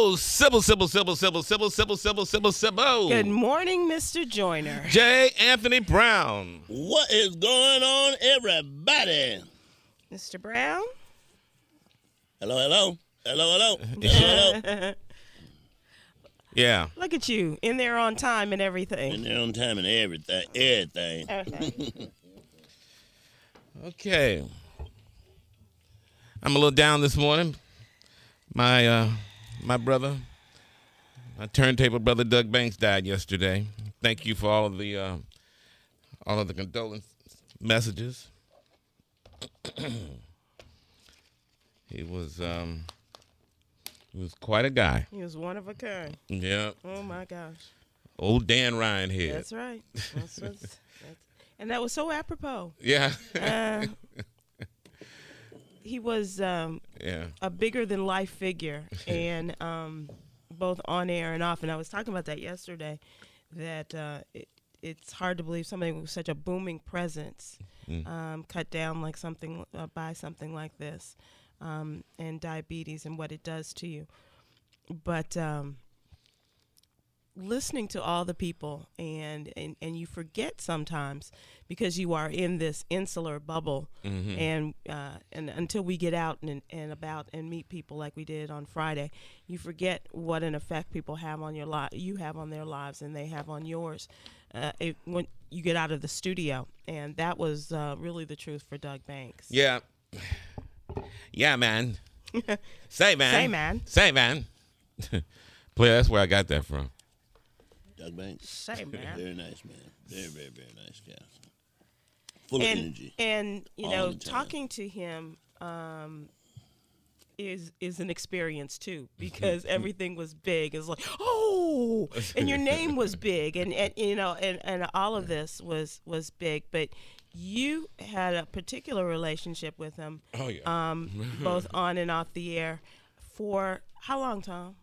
Sybil. Good morning, Mr. Joyner. J. Anthony Brown. What is going on, everybody? Mr. Brown? Hello. Hello. Yeah. Look at you, in there on time and everything. In there on time and everything. Okay. Okay. I'm a little down this morning. My brother, my turntable brother Doug Banks died yesterday. Thank you for all of the condolence messages. He was quite a guy. He was one of a kind. Yeah. Oh, my gosh. Old Dan Ryan here. That's right. And that was so apropos. Yeah. He was a bigger-than-life figure, and both on air and off. And I was talking about that yesterday, that it's hard to believe somebody with such a booming presence cut down like something by something like this, and diabetes and what it does to you. But listening to all the people, and you forget sometimes because you are in this insular bubble, and until we get out and about and meet people like we did on Friday, you forget what an effect people have on you have on their lives, and they have on yours when you get out of the studio. And that was really the truth for Doug Banks. Yeah. Yeah, man. Say, man. Player, that's where I got that from. Doug Banks. Say, man. Very nice man. Very, very, very nice guy. Full of energy. And talking to him is an experience too, because everything was big. It's like, oh, and your name was big, and all of this was big. But you had a particular relationship with him. Oh yeah. Both on and off the air. For how long, Tom?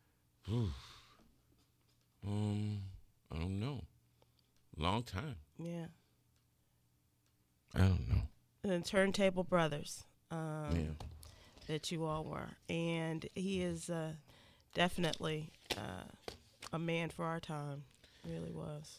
I don't know. Long time. Yeah. I don't know. The Turntable Brothers. That you all were. And he is definitely a man for our time. Really was.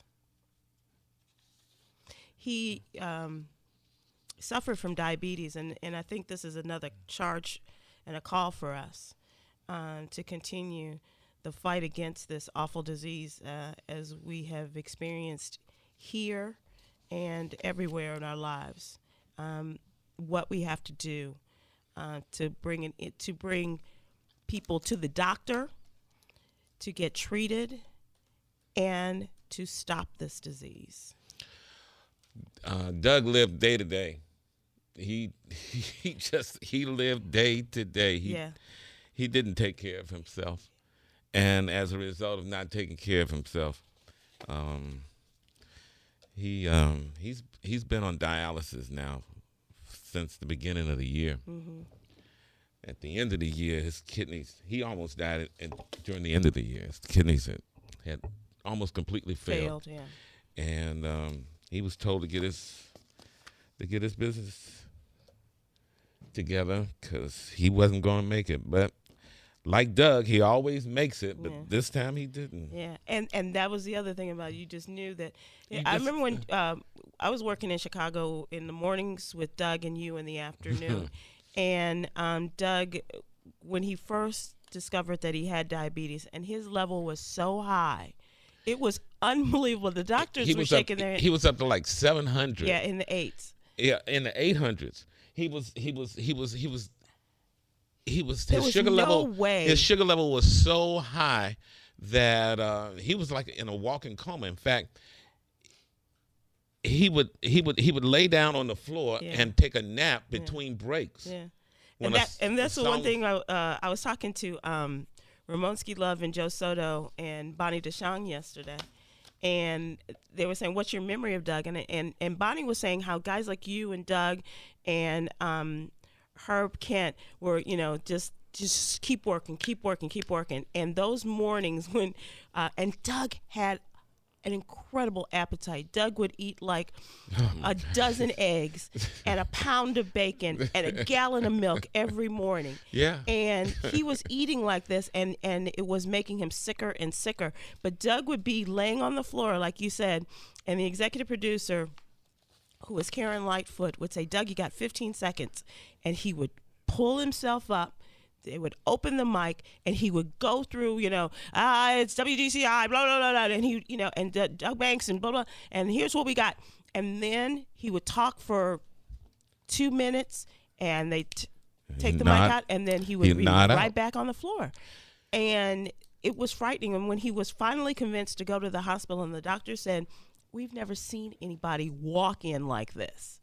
He suffered from diabetes, and I think this is another charge and a call for us to continue the fight against this awful disease as we have experienced here and everywhere in our lives. What we have to do to bring people to the doctor, to get treated, and to stop this disease. Doug lived day to day. He lived day to day. He didn't take care of himself. And as a result of not taking care of himself, he's been on dialysis now since the beginning of the year. Mm-hmm. At the end of the year, his kidneys, he almost died during the end of the year. His kidneys had almost completely failed. And he was told to get his business together because he wasn't going to make it. But like Doug, he always makes it, but this time he didn't. Yeah, and that was the other thing about it. You just knew that. I remember when I was working in Chicago in the mornings with Doug and you in the afternoon. And Doug, when he first discovered that he had diabetes, and his level was so high, it was unbelievable. The doctors were shaking their head. He was up to like 700. Yeah, in the 8s. Yeah, in the 800s. His sugar level was so high that he was like in a walking coma. In fact, he would lay down on the floor and take a nap between breaks. Yeah, and that's the one thing I was talking to Ramonski Love and Joe Soto and Bonnie DeShong yesterday, and they were saying, "What's your memory of Doug?" And Bonnie was saying how guys like you and Doug and Herb Kent were, just keep working. And those mornings when and Doug had an incredible appetite. Doug would eat like a dozen eggs and a pound of bacon and a gallon of milk every morning. Yeah. And he was eating like this, and it was making him sicker and sicker. But Doug would be laying on the floor, like you said, and the executive producer, who was Karen Lightfoot, would say, Doug, you got 15 seconds. And he would pull himself up. They would open the mic, and he would go through, it's WDCI, blah, blah, blah, blah, and he, and Doug Banks and blah, blah, and here's what we got. And then he would talk for 2 minutes, and they take the mic out, and then he would be right back on the floor. And it was frightening. And when he was finally convinced to go to the hospital, and the doctor said, we've never seen anybody walk in like this.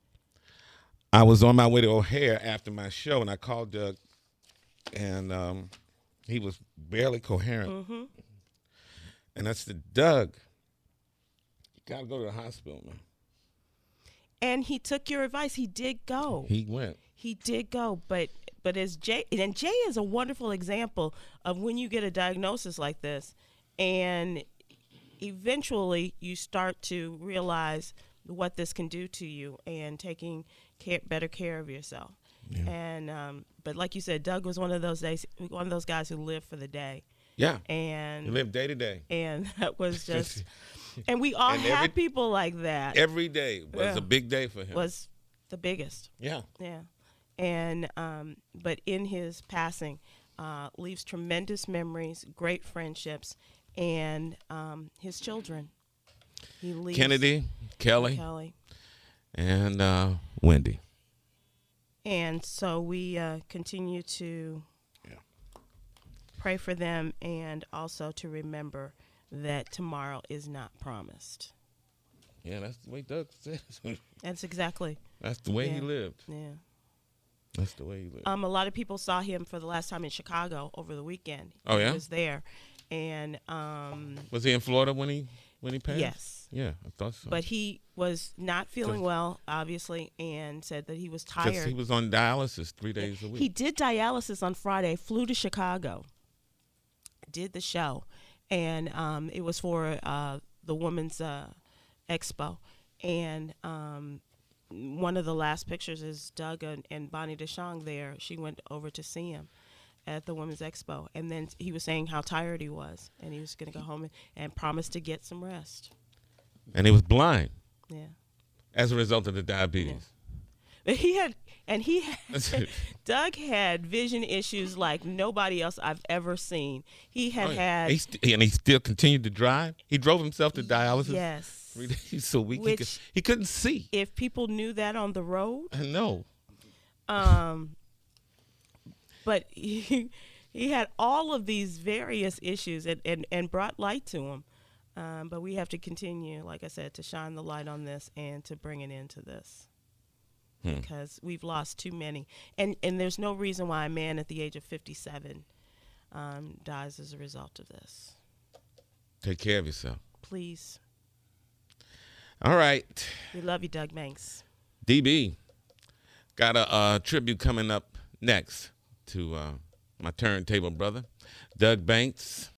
I was on my way to O'Hare after my show, and I called Doug, and he was barely coherent. Mm-hmm. And I said, Doug, you got to go to the hospital, man. And he took your advice. He did go. He went. He did go, but as Jay is a wonderful example of when you get a diagnosis like this, and eventually you start to realize what this can do to you and taking better care of yourself. Yeah. And but like you said, Doug was one of those guys who lived for the day. Yeah. And he lived day to day. And that was just and we all had people like that. Every day was a big day for him. Was the biggest. Yeah. Yeah. And but in his passing, leaves tremendous memories, great friendships, and his children. He leaves Kennedy, Kelly, and Wendy. And so we continue to pray for them, and also to remember that tomorrow is not promised. Yeah, that's the way Doug says. That's exactly. That's the way he lived. Yeah. That's the way he lived. A lot of people saw him for the last time in Chicago over the weekend. Oh, yeah? He was there. And was he in Florida when he passed? Yes. Yeah, I thought so. But he was not feeling well, obviously, and said that he was tired. Because he was on dialysis 3 days a week. He did dialysis on Friday, flew to Chicago, did the show, and it was for the Women's Expo. And one of the last pictures is Doug and Bonnie DeShong there. She went over to see him at the Women's Expo. And then he was saying how tired he was, and he was going to go home and promised to get some rest. And he was blind. Yeah. As a result of the diabetes. Yeah. But Doug had vision issues like nobody else I've ever seen. He had and he still continued to drive. He drove himself to dialysis. Yes. 3 days a week. He couldn't see. If people knew that on the road. No. But he had all of these various issues and brought light to him. But we have to continue, like I said, to shine the light on this and to bring an end to this. Because we've lost too many. And there's no reason why a man at the age of 57 dies as a result of this. Take care of yourself. Please. All right. We love you, Doug Banks. DB, got a tribute coming up next to my turntable brother, Doug Banks.